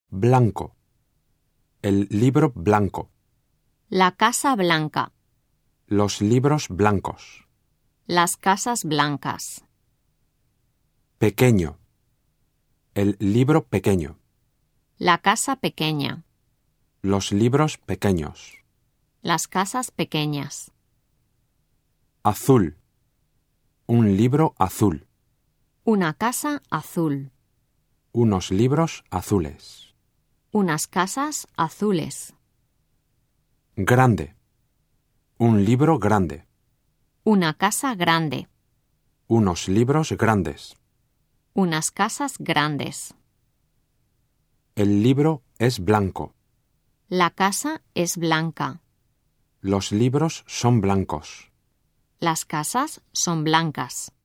Blanco. El libro blanco. La casa blanca. Los libros blancos. Las casas blancas. Pequeño. El libro pequeño. La casa pequeña. Los libros pequeños. Las casas pequeñas. Azul. Un libro azul. Una casa azul. Unos libros azules. Unas casas azules. Grande. Un libro grande. Una casa grande. Unos libros grandes. Unas casas grandes. El libro es blanco. La casa es blanca. Los libros son blancos. Las casas son blancas.